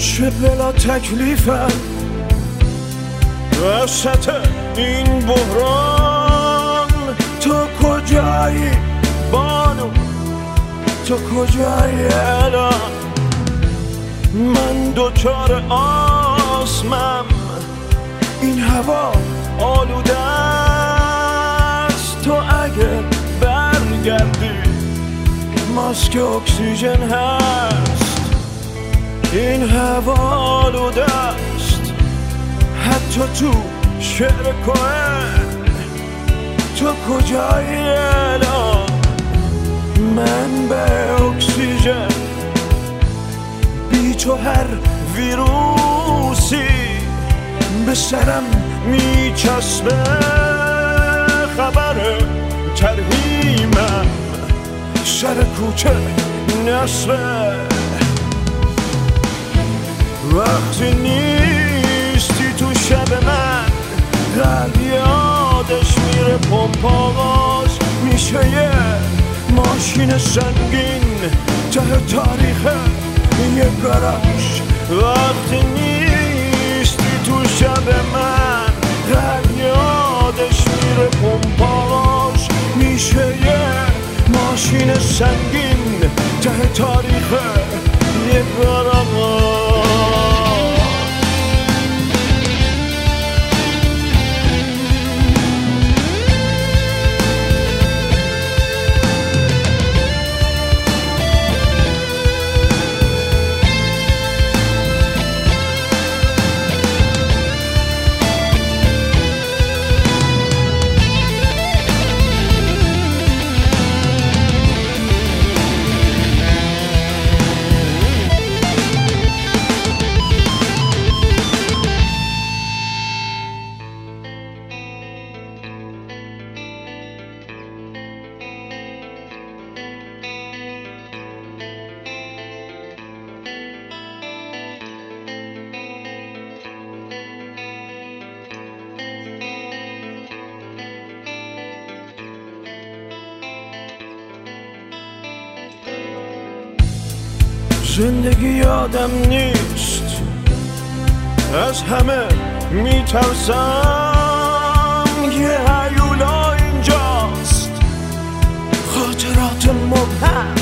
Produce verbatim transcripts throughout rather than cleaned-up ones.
چه بلا تکلیفم وسط این بحران. تو کجایی بانو، تو کجایی الان؟ من دوچار آسمم، این هوا آلوده است. تو اگه برگردی ماسک اکسیژن هست. این هوا آلوده است حتی تو شعر کوهن. تو کجایی الان؟ من به اکسیژن بی تو هر ویروسی به سرم میچسبه. خبر ترهیمم سر کوچه نصبه. وقتی نیستی تو شب من قلب یادش میره پمپاغاز میشه یه ماشین سنگین ته تاریخ یه گاراژ. وقتی نیستی تو شب من قلب یادش میره پمپاژ میشه یه ماشین سنگین ته تاریخ یه گاراژ. زندگی یادم نیست، از همه میترسم. یه هیولا اینجاست، خاطرات مبهم.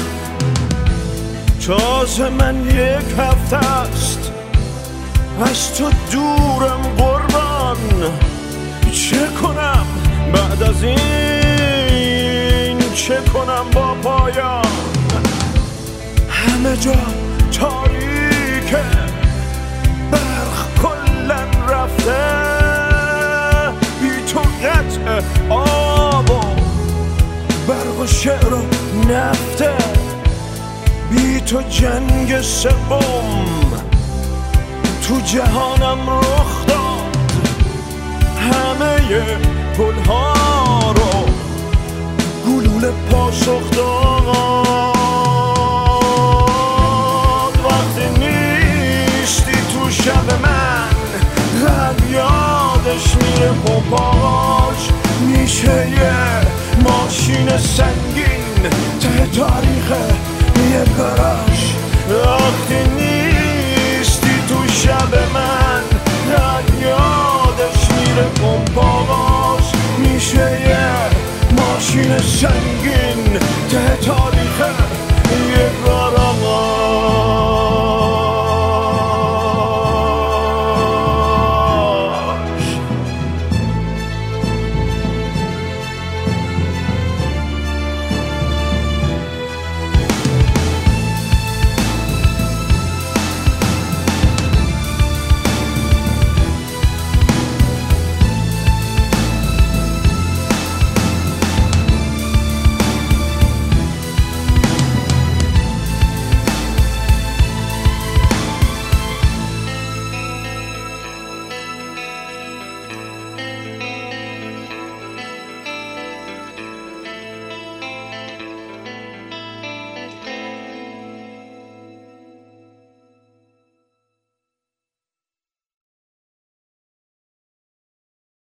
تازه من یک هفته است از تو دورم قربان. چه کنم بعد از این، چه کنم با پایان؟ همه جا تاریکه، برق کلن رفته. بی تو قطع آب و برق و شعر و نفته. بی تو جنگ سوم تو جهانم رخ داد. همه گلها رو گلوله پاسخ داد. شب من قلب یادش میره پمپاژ میشه یه ماشین سنگین ته تاریخ یه گاراژ. وقتی نیستی تو شب من قلب یادش میره پمپاژ میشه یه ماشین سنگین ته تاریخ